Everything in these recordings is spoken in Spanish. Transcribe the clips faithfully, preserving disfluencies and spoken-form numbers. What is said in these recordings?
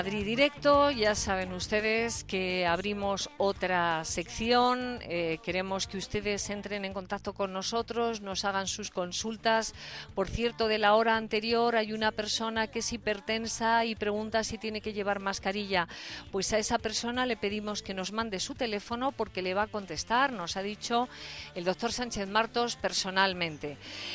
Madrid Directo, ya saben ustedes que abrimos otra sección, eh, queremos que ustedes entren en contacto con nosotros, nos hagan sus consultas. Por cierto, de la hora anterior hay una persona que es hipertensa y pregunta si tiene que llevar mascarilla. Pues a esa persona le pedimos que nos mande su teléfono porque le va a contestar, nos ha dicho el doctor Sánchez Martos personalmente.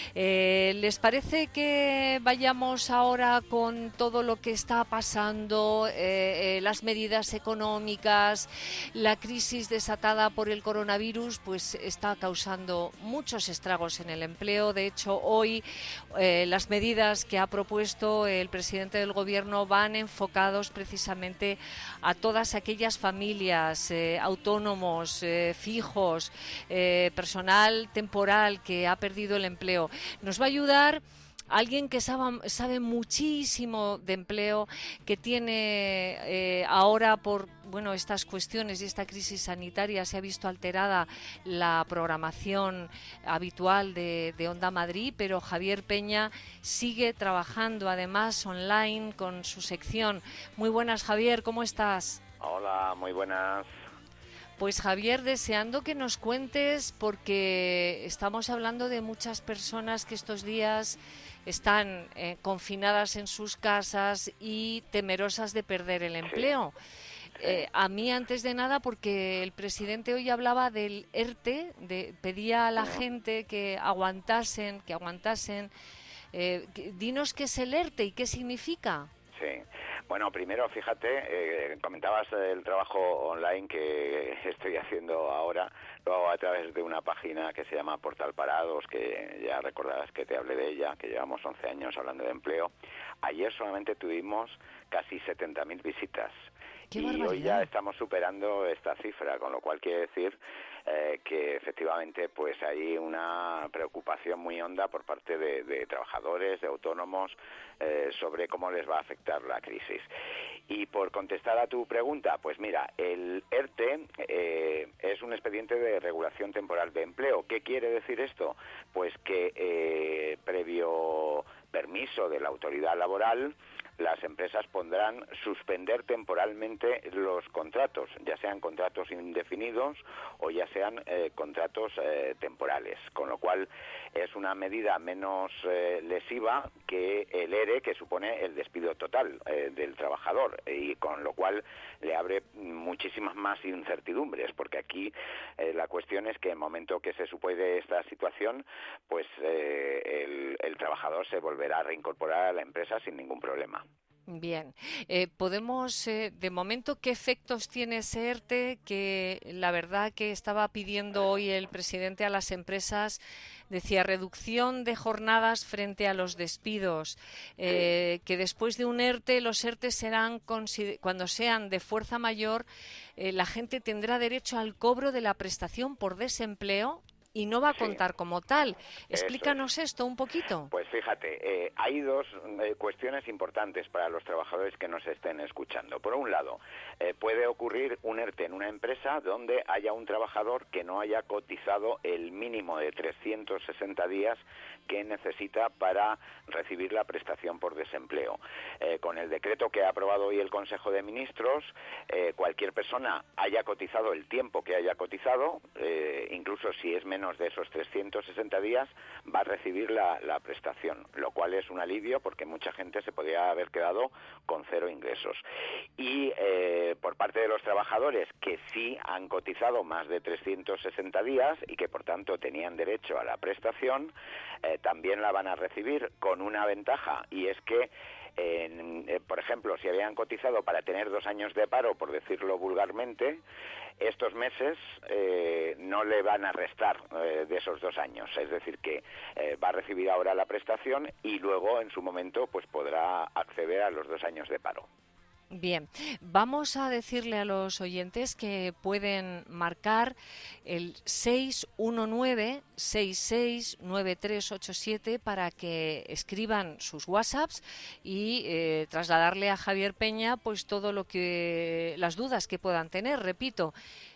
Eh, ¿Les parece que vayamos ahora con todo lo que está pasando? Eh, eh, las medidas económicas, la crisis desatada por el coronavirus, pues está causando muchos estragos en el empleo. De hecho, hoy eh, las medidas que ha propuesto el presidente del Gobierno van enfocados precisamente a todas aquellas familias, eh, autónomos, eh, fijos, eh, personal temporal que ha perdido el empleo. Nos va a ayudar alguien que sabe, sabe muchísimo de empleo, que tiene eh, ahora por bueno estas cuestiones y esta crisis sanitaria se ha visto alterada la programación habitual de, de Onda Madrid, pero Javier Peña sigue trabajando además online con su sección. Muy buenas, Javier, ¿cómo estás? Hola, muy buenas. Pues Javier, deseando que nos cuentes, porque estamos hablando de muchas personas que estos días están eh, confinadas en sus casas y temerosas de perder el empleo. Sí. Eh, a mí, antes de nada, porque el presidente hoy hablaba del ERTE, de, pedía a la uh-huh. gente que aguantasen, que aguantasen. Eh, dinos qué es el ERTE y qué significa. Sí. Bueno, primero, fíjate, eh, comentabas el trabajo online que estoy haciendo ahora, lo hago a través de una página que se llama Portal Parados, que ya recordarás que te hablé de ella, que llevamos once años hablando de empleo. Ayer solamente tuvimos casi setenta mil visitas. ¡Qué y barbaridad! Hoy ya estamos superando esta cifra, con lo cual quiere decir eh, que efectivamente pues hay una preocupación muy honda por parte de, de trabajadores, de autónomos, eh, sobre cómo les va a afectar la crisis. Y por contestar a tu pregunta, pues mira, el ERTE eh, es un expediente de regulación temporal de empleo. ¿Qué quiere decir esto? Pues que eh, previo permiso de la autoridad laboral, las empresas podrán suspender temporalmente los contratos, ya sean contratos indefinidos o ya sean eh, contratos eh, temporales, con lo cual es una medida menos eh, lesiva que el ERE, que supone el despido total eh, del trabajador, y con lo cual le abre muchísimas más incertidumbres, porque aquí eh, la cuestión es que en el momento que se supere esta situación, pues eh, el, el trabajador se volverá a reincorporar a la empresa sin ningún problema. Bien, eh, podemos, eh, de momento, ¿qué efectos tiene ese ERTE? Que la verdad que estaba pidiendo hoy el presidente a las empresas, decía reducción de jornadas frente a los despidos, eh, que después de un ERTE, los ERTE serán, cuando sean de fuerza mayor, eh, la gente tendrá derecho al cobro de la prestación por desempleo y no va a contar sí. como tal. Explícanos es. esto un poquito. Pues fíjate, eh, hay dos eh, cuestiones importantes para los trabajadores que nos estén escuchando. Por un lado, eh, puede ocurrir un ERTE en una empresa donde haya un trabajador que no haya cotizado el mínimo de trescientos sesenta días que necesita para recibir la prestación por desempleo. Eh, con el decreto que ha aprobado hoy el Consejo de Ministros, eh, cualquier persona haya cotizado el tiempo que haya cotizado, eh, incluso si es menos de esos trescientos sesenta días, va a recibir la, la prestación, lo cual es un alivio porque mucha gente se podría haber quedado con cero ingresos. Y eh, por parte de los trabajadores que sí han cotizado más de trescientos sesenta días y que por tanto tenían derecho a la prestación, eh, también la van a recibir con una ventaja, y es que En, eh, por ejemplo, si habían cotizado para tener dos años de paro, por decirlo vulgarmente, estos meses eh, no le van a restar eh, de esos dos años. Es decir, que eh, va a recibir ahora la prestación y luego, en su momento, pues podrá acceder a los dos años de paro. Bien, vamos a decirle a los oyentes que pueden marcar el seis uno nueve, seis seis nueve tres ocho siete para que escriban sus WhatsApps y eh, trasladarle a Javier Peña pues todo lo que las dudas que puedan tener. Repito,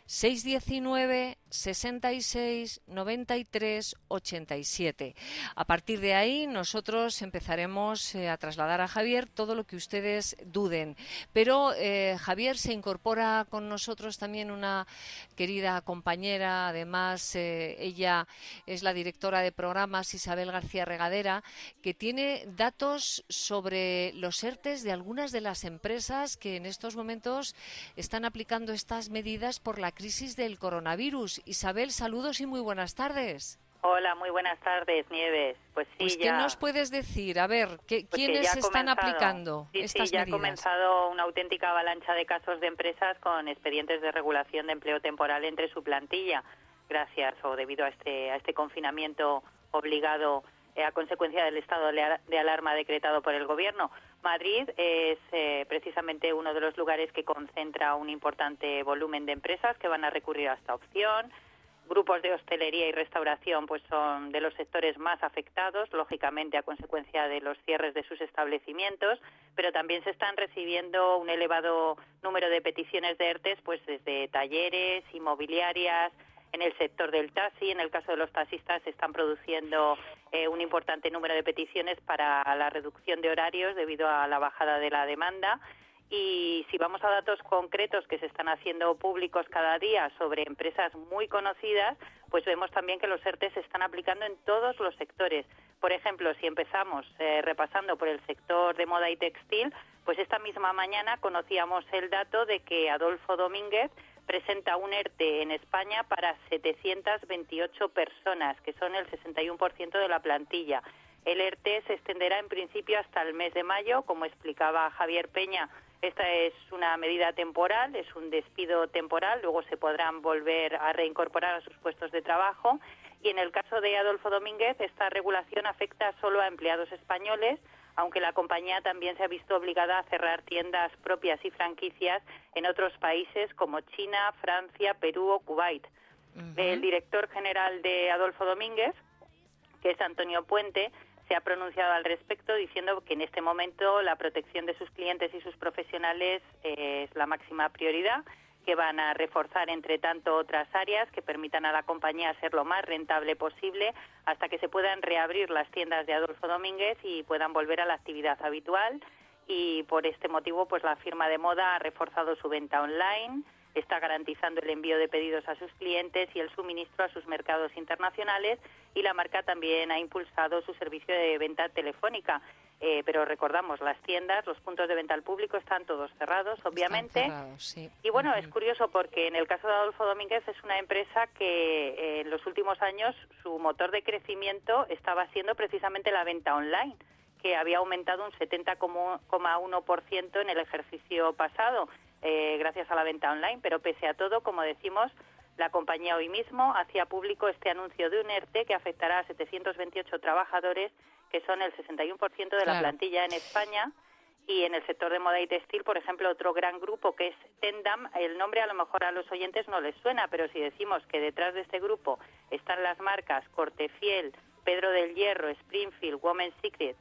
seiscientos diecinueve, sesenta y seis, noventa y tres, ochenta y siete. A partir de ahí nosotros empezaremos eh, a trasladar a Javier todo lo que ustedes duden. Pero eh, Javier, se incorpora con nosotros también una querida compañera, además eh, ella es la directora de programas, Isabel García Regadera, que tiene datos sobre los ERTES de algunas de las empresas que en estos momentos están aplicando estas medidas por la crisis del coronavirus. Isabel, saludos y muy buenas tardes. Hola, muy buenas tardes, Nieves. Pues sí, pues, ¿qué ya... nos puedes decir? A ver, ¿qué, pues ¿quiénes que están comenzado, aplicando sí, estas sí, ya medidas? ha comenzado una auténtica avalancha de casos de empresas con expedientes de regulación de empleo temporal entre su plantilla, gracias o debido a este, a este confinamiento obligado eh, a consecuencia del estado de alarma decretado por el Gobierno. Madrid es eh, precisamente uno de los lugares que concentra un importante volumen de empresas que van a recurrir a esta opción. Grupos de hostelería y restauración pues son de los sectores más afectados, lógicamente a consecuencia de los cierres de sus establecimientos, pero también se están recibiendo un elevado número de peticiones de ERTES pues desde talleres, inmobiliarias, en el sector del taxi. En el caso de los taxistas se están produciendo eh, un importante número de peticiones para la reducción de horarios debido a la bajada de la demanda. Y si vamos a datos concretos que se están haciendo públicos cada día sobre empresas muy conocidas, pues vemos también que los ERTE se están aplicando en todos los sectores. Por ejemplo, si empezamos eh, repasando por el sector de moda y textil, pues esta misma mañana conocíamos el dato de que Adolfo Domínguez presenta un ERTE en España para setecientas veintiocho personas, que son el sesenta y uno por ciento de la plantilla. El ERTE se extenderá en principio hasta el mes de mayo, como explicaba Javier Peña. Esta es una medida temporal, es un despido temporal, luego se podrán volver a reincorporar a sus puestos de trabajo. Y en el caso de Adolfo Domínguez, esta regulación afecta solo a empleados españoles, aunque la compañía también se ha visto obligada a cerrar tiendas propias y franquicias en otros países como China, Francia, Perú o Kuwait. Uh-huh. El director general de Adolfo Domínguez, que es Antonio Puente, se ha pronunciado al respecto diciendo que en este momento la protección de sus clientes y sus profesionales eh, es la máxima prioridad, que van a reforzar entre tanto otras áreas que permitan a la compañía ser lo más rentable posible hasta que se puedan reabrir las tiendas de Adolfo Domínguez y puedan volver a la actividad habitual. Y por este motivo pues la firma de moda ha reforzado su venta online, está garantizando el envío de pedidos a sus clientes y el suministro a sus mercados internacionales, y la marca también ha impulsado su servicio de venta telefónica. Eh, pero recordamos, las tiendas, los puntos de venta al público están todos cerrados, obviamente. Están cerrados, sí. Y bueno, uh-huh. es curioso porque en el caso de Adolfo Domínguez es una empresa que eh, en los últimos años su motor de crecimiento estaba siendo precisamente la venta online, que había aumentado un setenta coma uno por ciento en el ejercicio pasado, eh, gracias a la venta online. Pero pese a todo, como decimos, la compañía hoy mismo hacía público este anuncio de un ERTE que afectará a setecientos veintiocho trabajadores, que son el sesenta y uno por ciento de la claro. plantilla en España. Y en el sector de moda y textil, por ejemplo, otro gran grupo que es Tendam, el nombre a lo mejor a los oyentes no les suena, pero si decimos que detrás de este grupo están las marcas Cortefiel, Pedro del Hierro, Springfield, Women's Secret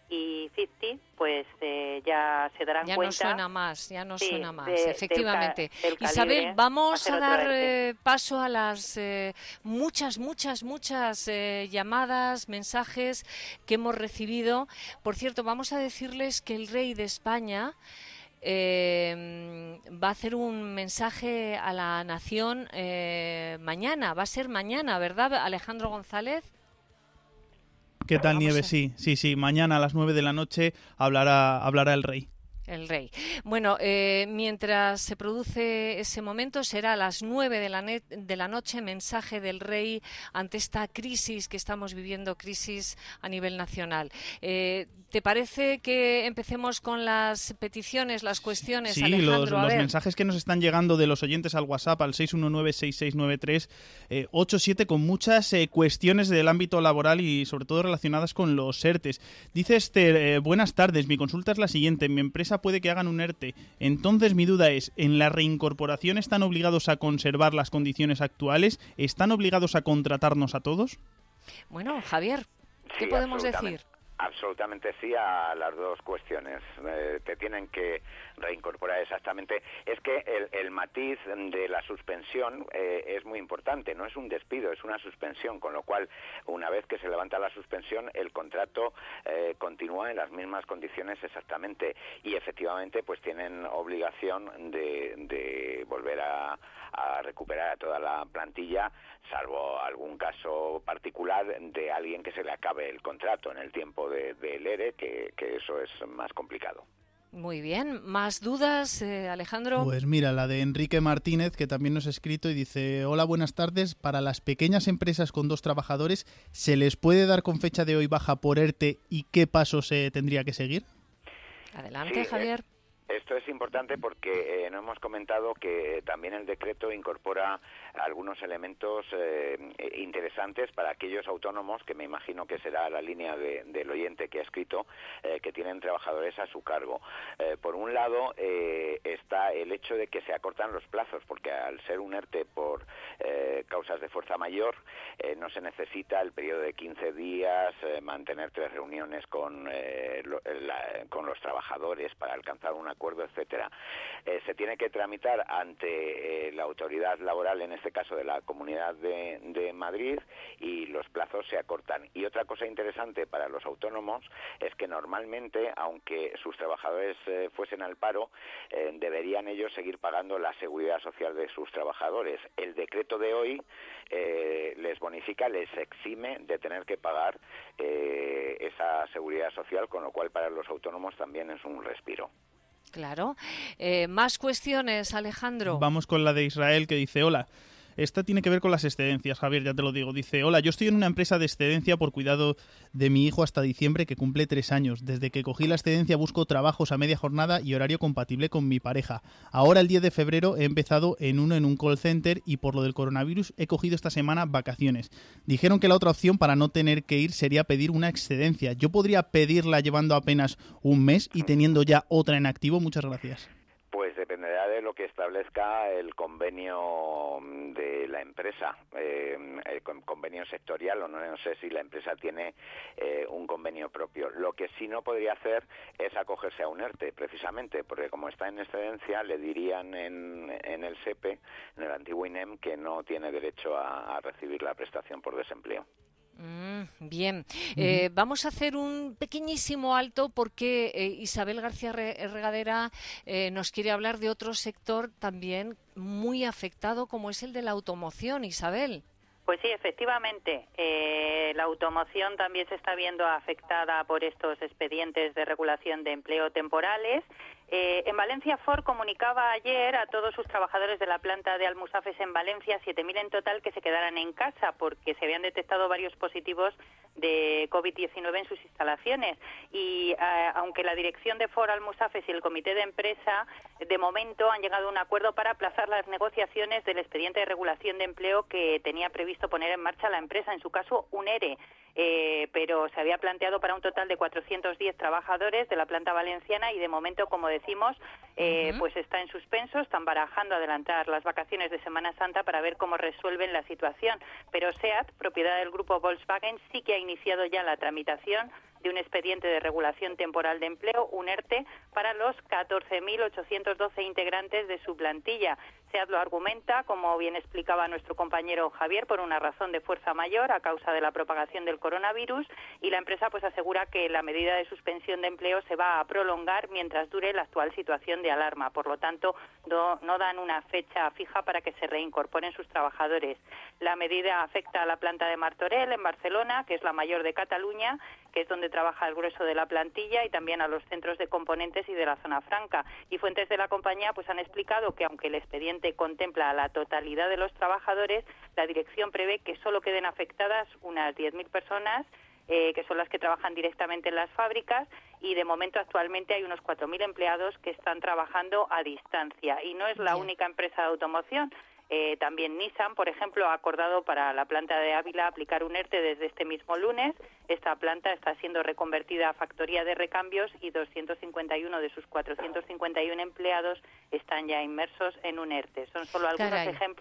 y cincuenta, pues eh, ya se darán ya cuenta. Ya no suena más, ya no sí, suena más, de, efectivamente. Del ca, del Isabel, vamos a, a dar eh, paso a las eh, muchas, muchas, muchas eh, llamadas, mensajes que hemos recibido. Por cierto, vamos a decirles que el rey de España Eh, va a hacer un mensaje a la nación eh, mañana, va a ser mañana, ¿verdad, Alejandro González? ¿Qué tal, Nieves? Sí, sí, sí. Mañana a las nueve de la noche hablará, hablará el rey. El rey. Bueno, eh, mientras se produce ese momento, será a las nueve de la, net, de la noche, mensaje del rey ante esta crisis que estamos viviendo, crisis a nivel nacional. Eh, ¿Te parece que empecemos con las peticiones, las cuestiones, sí, Alejandro? los, a los ver. mensajes que nos están llegando de los oyentes al WhatsApp, al seis uno nueve, seis seis nueve tres, ocho siete, con muchas eh, cuestiones del ámbito laboral y sobre todo relacionadas con los ERTES. Dice Esther, eh, buenas tardes, mi consulta es la siguiente. Mi empresa puede que hagan un ERTE. Entonces mi duda es, ¿en la reincorporación están obligados a conservar las condiciones actuales? ¿Están obligados a contratarnos a todos? Bueno, Javier, ¿qué sí, podemos absolutamente. decir? Absolutamente sí a las dos cuestiones. Eh, te tienen que reincorporar exactamente. Es que el, el matiz de la suspensión eh, es muy importante. No es un despido, es una suspensión, con lo cual, una vez que se levanta la suspensión, el contrato eh, continúa en las mismas condiciones exactamente. Y efectivamente, pues tienen obligación de, de volver a, a recuperar a toda la plantilla, salvo algún caso particular de alguien que se le acabe el contrato en el tiempo de, del E R E, que, que eso es más complicado. Muy bien. ¿Más dudas, eh, Alejandro? Pues mira, la de Enrique Martínez, que también nos ha escrito y dice: hola, buenas tardes. Para las pequeñas empresas con dos trabajadores, ¿se les puede dar con fecha de hoy baja por ERTE y qué pasos se tendría que seguir? Adelante, Sí, Javier. Eh... Esto es importante porque eh, no hemos comentado que también el decreto incorpora algunos elementos eh, interesantes para aquellos autónomos, que me imagino que será la línea de, del oyente que ha escrito, eh, que tienen trabajadores a su cargo. Eh, por un lado eh, está el hecho de que se acortan los plazos, porque al ser un ERTE por eh, causas de fuerza mayor, eh, no se necesita el periodo de quince días, eh, mantener tres reuniones con, eh, lo, la, con los trabajadores para alcanzar una acuerdo, etcétera. Eh, se tiene que tramitar ante eh, la autoridad laboral, en este caso de la Comunidad de, de Madrid, y los plazos se acortan. Y otra cosa interesante para los autónomos es que normalmente, aunque sus trabajadores eh, fuesen al paro, eh, deberían ellos seguir pagando la seguridad social de sus trabajadores. El decreto de hoy eh, les bonifica, les exime de tener que pagar eh, esa seguridad social, con lo cual para los autónomos también es un respiro. Claro. Eh, ¿Más cuestiones, Alejandro? Vamos con la de Israel, que dice: hola. Esta tiene que ver con las excedencias, Javier, ya te lo digo. Dice: hola, yo estoy en una empresa de excedencia por cuidado de mi hijo hasta diciembre, que cumple tres años. Desde que cogí la excedencia busco trabajos a media jornada y horario compatible con mi pareja. Ahora, el diez de febrero, he empezado en uno en un call center y por lo del coronavirus he cogido esta semana vacaciones. Dijeron que la otra opción para no tener que ir sería pedir una excedencia. ¿Yo podría pedirla llevando apenas un mes y teniendo ya otra en activo? Muchas gracias. Pues dependerá de lo que establezca el convenio de la empresa, eh, el convenio sectorial, o no, no sé si la empresa tiene eh, un convenio propio. Lo que sí no podría hacer es acogerse a un ERTE, precisamente, porque como está en excedencia, le dirían en, en el SEPE, en el antiguo INEM, que no tiene derecho a, a recibir la prestación por desempleo. Mm, bien, eh, uh-huh. Vamos a hacer un pequeñísimo alto porque eh, Isabel García Regadera eh, nos quiere hablar de otro sector también muy afectado, como es el de la automoción. Isabel. Pues sí, efectivamente, eh, la automoción también se está viendo afectada por estos expedientes de regulación de empleo temporales. Eh, en Valencia, Ford comunicaba ayer a todos sus trabajadores de la planta de Almusafes en Valencia, siete mil en total, que se quedaran en casa porque se habían detectado varios positivos de covid diecinueve en sus instalaciones. Y eh, aunque la dirección de Ford Almusafes y el comité de empresa de momento han llegado a un acuerdo para aplazar las negociaciones del expediente de regulación de empleo que tenía previsto poner en marcha la empresa, en su caso un ERE, eh, pero se había planteado para un total de cuatrocientos diez trabajadores de la planta valenciana y de momento, como decimos, eh, uh-huh. pues está en suspenso, están barajando adelantar las vacaciones de Semana Santa para ver cómo resuelven la situación. Pero SEAT, propiedad del grupo Volkswagen, sí que ha iniciado ya la tramitación de un expediente de regulación temporal de empleo, un ERTE, para los catorce mil ochocientos doce integrantes de su plantilla. SEAT lo argumenta, como bien explicaba nuestro compañero Javier, por una razón de fuerza mayor a causa de la propagación del coronavirus, y la empresa pues asegura que la medida de suspensión de empleo se va a prolongar mientras dure la actual situación de alarma. Por lo tanto, no, no dan una fecha fija para que se reincorporen sus trabajadores. La medida afecta a la planta de Martorell, en Barcelona, que es la mayor de Cataluña, que es donde trabaja el grueso de la plantilla, y también a los centros de componentes y de la zona franca. Y fuentes de la compañía pues han explicado que aunque el expediente contempla a la totalidad de los trabajadores, la dirección prevé que solo queden afectadas unas diez mil personas, eh, que son las que trabajan directamente en las fábricas, y de momento actualmente hay unos cuatro mil empleados que están trabajando a distancia. Y no es la única empresa de automoción. Eh, también Nissan, por ejemplo, ha acordado para la planta de Ávila aplicar un ERTE desde este mismo lunes. Esta planta está siendo reconvertida a factoría de recambios y doscientos cincuenta y uno de sus cuatrocientos cincuenta y uno empleados están ya inmersos en un ERTE. Son solo algunos Caray. ejemplos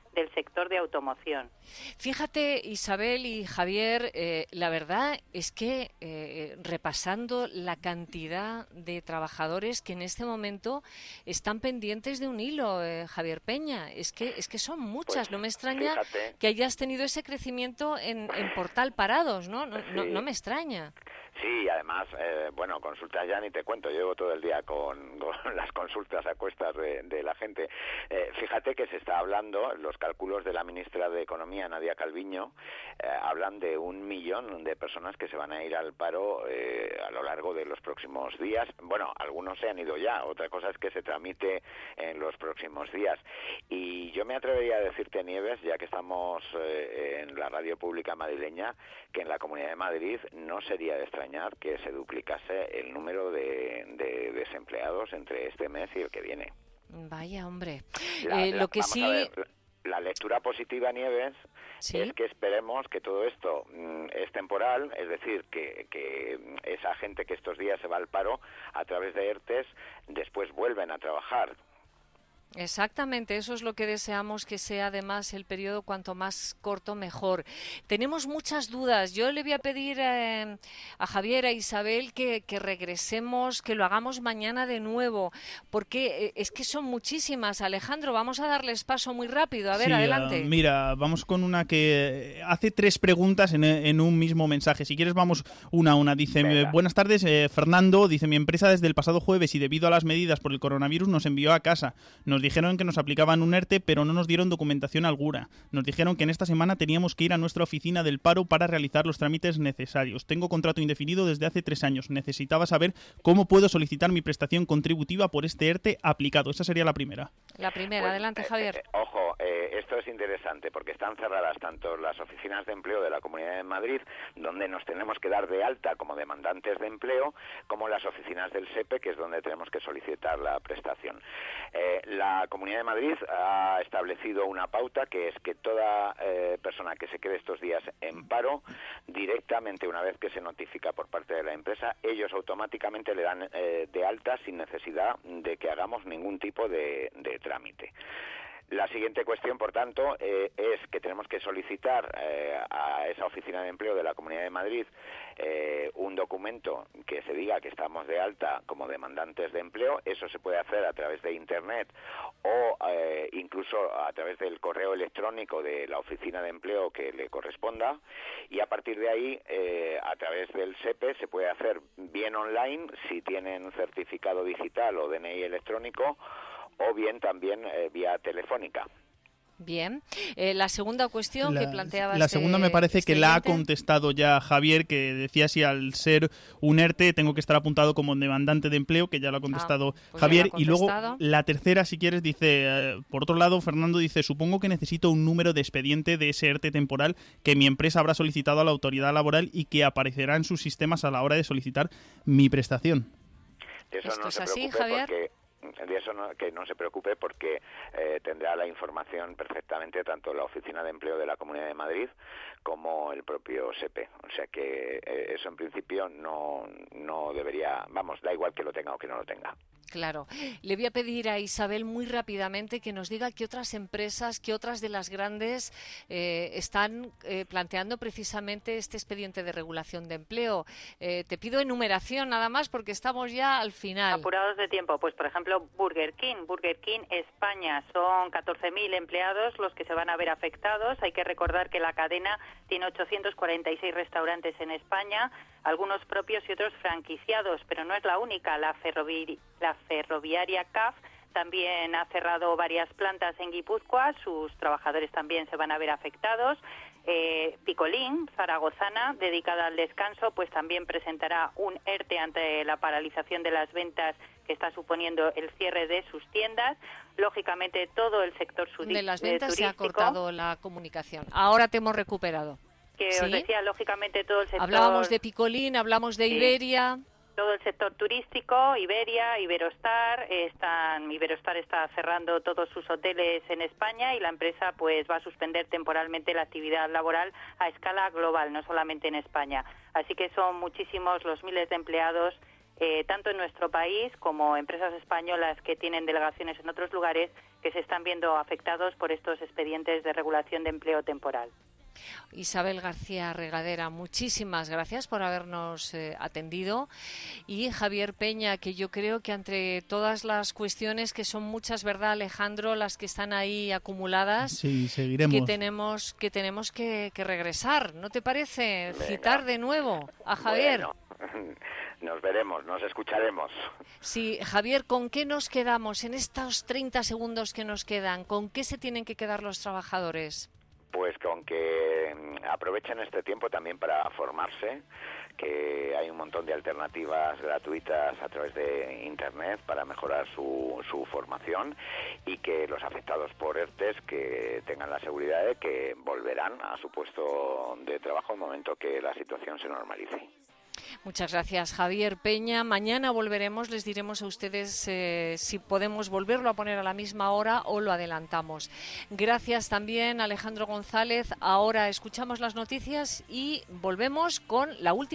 del sector de automoción. Fíjate, Isabel y Javier, eh, la verdad es que eh, repasando la cantidad de trabajadores que en este momento están pendientes de un hilo, eh, Javier Peña, es que es que son muchas. Pues, no me extraña fíjate. que hayas tenido ese crecimiento en, en Portal Parados, ¿no? No, no, Sí. no me extraña. Sí, además, eh, bueno, consultas ya ni te cuento, llevo todo el día con, con las consultas a cuestas de, de la gente. Eh, fíjate que se está hablando, los cálculos de la ministra de Economía, Nadia Calviño, eh, hablan de un millón de personas que se van a ir al paro eh, a lo largo de los próximos días. Bueno, algunos se han ido ya, otra cosa es que se tramite en los próximos días. Y yo me atrevería a decirte, Nieves, ya que estamos eh, en la radio pública madrileña, que en la Comunidad de Madrid no sería de extrañar que se duplicase el número de, de desempleados entre este mes y el que viene. Vaya, hombre. La, eh, la, lo que vamos sí... a ver, la, la lectura positiva, Nieves, ¿Sí? es que esperemos que todo esto mm, es temporal, es decir, que, que esa gente que estos días se va al paro a través de ERTES después vuelven a trabajar. Exactamente, eso es lo que deseamos, que sea además el periodo cuanto más corto mejor. Tenemos muchas dudas. Yo le voy a pedir eh, a Javier, a Isabel, que, que regresemos, que lo hagamos mañana de nuevo, porque eh, es que son muchísimas. Alejandro, vamos a darles paso muy rápido. A ver, Sí, adelante. Uh, mira, vamos con una que hace tres preguntas en, en un mismo mensaje. Si quieres, vamos una a una. Dice, Venga. buenas tardes, eh, Fernando. Dice, mi empresa desde el pasado jueves y debido a las medidas por el coronavirus nos envió a casa. Nos dijeron que nos aplicaban un ERTE, pero no nos dieron documentación alguna. Nos dijeron que en esta semana teníamos que ir a nuestra oficina del paro para realizar los trámites necesarios. Tengo contrato indefinido desde hace tres años. Necesitaba saber cómo puedo solicitar mi prestación contributiva por este ERTE aplicado. Esa sería la primera. La primera, Pues, adelante, eh, Javier. eh, ojo, eh, esto es interesante porque están cerradas tanto las oficinas de empleo de la Comunidad de Madrid, donde nos tenemos que dar de alta como demandantes de empleo, como las oficinas del SEPE, que es donde tenemos que solicitar la prestación. Eh, la Comunidad de Madrid ha establecido una pauta que es que toda eh, persona que se quede estos días en paro, directamente una vez que se notifica por parte de la empresa, ellos automáticamente le dan eh, de alta sin necesidad de que hagamos ningún tipo de, de trámite. La siguiente cuestión, por tanto, eh, es que tenemos que solicitar eh, a esa oficina de empleo de la Comunidad de Madrid eh, un documento que se diga que estamos de alta como demandantes de empleo. Eso se puede hacer a través de Internet o eh, incluso a través del correo electrónico de la oficina de empleo que le corresponda. Y a partir de ahí, eh, a través del SEPE, se puede hacer bien online si tienen certificado digital o D N I electrónico, o bien también eh, vía telefónica. Bien. Eh, la segunda cuestión La, que planteaba la este, segunda me parece este que la ha oyente. contestado ya Javier, que decía si al ser un ERTE tengo que estar apuntado como demandante de empleo, que ya lo ha contestado Ah, pues Javier. ya lo ha Y luego contestado. la tercera, si quieres, dice, eh, por otro lado, Fernando dice, supongo que necesito un número de expediente de ese ERTE temporal que mi empresa habrá solicitado a la autoridad laboral y que aparecerá en sus sistemas a la hora de solicitar mi prestación. De eso ¿Esto no es se así, preocupe Javier? porque de eso no, que no se preocupe porque eh, tendrá la información perfectamente tanto la Oficina de Empleo de la Comunidad de Madrid como el propio SEPE. O sea que eh, eso en principio no, no debería, vamos, da igual que lo tenga o que no lo tenga. Claro. Le voy a pedir a Isabel muy rápidamente que nos diga qué otras empresas, qué otras de las grandes eh, están eh, planteando precisamente este expediente de regulación de empleo. Eh, te pido enumeración nada más porque estamos ya al final. Apurados de tiempo, pues por ejemplo Burger King. Burger King España, son catorce mil empleados los que se van a ver afectados. Hay que recordar que la cadena tiene ochocientos cuarenta y seis restaurantes en España, algunos propios y otros franquiciados, pero no es la única. La, ferrovi la ferroviaria C A F también ha cerrado varias plantas en Guipúzcoa, sus trabajadores también se van a ver afectados. Eh, Picolín, zaragozana, dedicada al descanso, pues también presentará un ERTE ante la paralización de las ventas que está suponiendo el cierre de sus tiendas. Lógicamente, todo el sector turístico. De las ventas se ha cortado la comunicación. Ahora te hemos recuperado. Que ¿Sí? os decía, lógicamente, todo el sector... Hablábamos de Picolín, hablamos de Sí. Iberia... Todo el sector turístico, Iberia, Iberostar, están, Iberostar está cerrando todos sus hoteles en España y la empresa pues va a suspender temporalmente la actividad laboral a escala global, no solamente en España. Así que son muchísimos los miles de empleados eh, tanto en nuestro país como empresas españolas que tienen delegaciones en otros lugares que se están viendo afectados por estos expedientes de regulación de empleo temporal. Isabel García Regadera, muchísimas gracias por habernos eh, atendido. Y Javier Peña, que yo creo que entre todas las cuestiones, que son muchas, ¿verdad, Alejandro?, las que están ahí acumuladas, sí, seguiremos. que tenemos que, tenemos que, que regresar, ¿no te parece? Venga. Citar de nuevo a Javier. Bueno, nos veremos, nos escucharemos. Sí, Javier, ¿con qué nos quedamos en estos treinta segundos que nos quedan? ¿Con qué se tienen que quedar los trabajadores? Pues con que aprovechen este tiempo también para formarse, que hay un montón de alternativas gratuitas a través de Internet para mejorar su, su formación, y que los afectados por ERTES que tengan la seguridad de que volverán a su puesto de trabajo en el momento que la situación se normalice. Muchas gracias, Javier Peña. Mañana volveremos, les diremos a ustedes eh, si podemos volverlo a poner a la misma hora o lo adelantamos. Gracias también, Alejandro González. Ahora escuchamos las noticias y volvemos con la última.